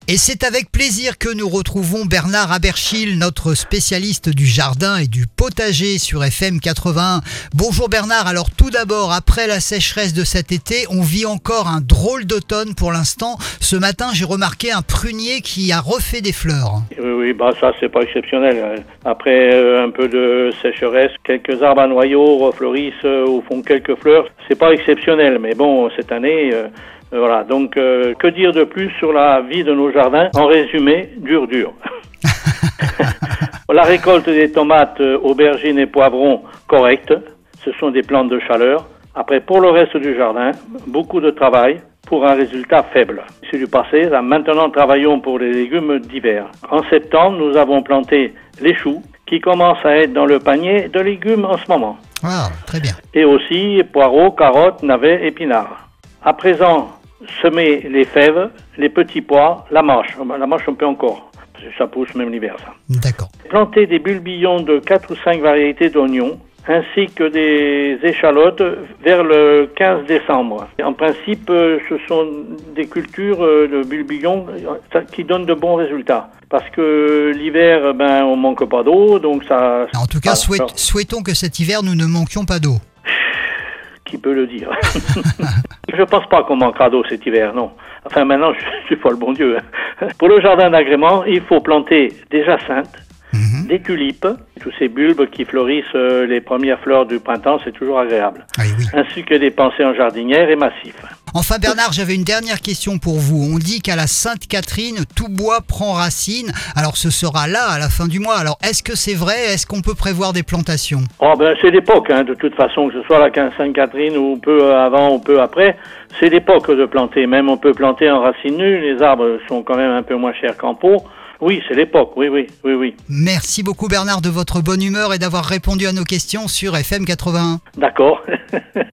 Et c'est avec plaisir que nous retrouvons Bernard Aberschil, notre spécialiste du jardin et du potager sur FM 81. Bonjour Bernard, alors tout d'abord, après la sécheresse de cet été, on vit encore un drôle d'automne pour l'instant. Ce matin, j'ai remarqué un prunier qui a refait des fleurs. Oui, ça c'est pas exceptionnel. Après un peu de sécheresse, quelques arbres à noyaux refleurissent ou font quelques fleurs. C'est pas exceptionnel, mais bon, cette année... Voilà, donc que dire de plus sur la vie de nos jardins? En résumé, dur. La récolte des tomates, aubergines et poivrons, correcte. Ce sont des plantes de chaleur. Après, pour le reste du jardin, beaucoup de travail pour un résultat faible. C'est du passé. Là, maintenant, travaillons pour les légumes d'hiver. En septembre, nous avons planté les choux qui commencent à être dans le panier de légumes en ce moment. Ah, très bien. Et aussi poireaux, carottes, navets, épinards. À présent, semer les fèves, les petits pois, la mâche. La mâche, on peut encore. Ça pousse même l'hiver, ça. D'accord. Planter des bulbillons de 4 ou 5 variétés d'oignons, ainsi que des échalotes vers le 15 décembre. En principe, ce sont des cultures de bulbillons qui donnent de bons résultats. Parce que l'hiver, on manque pas d'eau, donc ça... En tout cas, souhaitons que cet hiver, nous ne manquions pas d'eau. Qui peut le dire? Je pense pas qu'on manquera d'eau cet hiver, non. Enfin, maintenant, je suis pas le bon Dieu. Pour le jardin d'agrément, il faut planter des jacinthes, des tulipes, tous ces bulbes qui fleurissent les premières fleurs du printemps, c'est toujours agréable. Ah oui. Ainsi que des pensées en jardinière et massifs. Enfin Bernard, j'avais une dernière question pour vous. On dit qu'à la Sainte-Catherine, tout bois prend racine. Alors ce sera là à la fin du mois. Alors est-ce que c'est vrai? Est-ce qu'on peut prévoir des plantations? C'est l'époque, de toute façon, que ce soit la Sainte-Catherine ou peu avant ou peu après. C'est l'époque de planter. Même on peut planter en racine nue. Les arbres sont quand même un peu moins chers qu'en pot. Oui, c'est l'époque, oui. Merci beaucoup Bernard de votre bonne humeur et d'avoir répondu à nos questions sur FM 81. D'accord.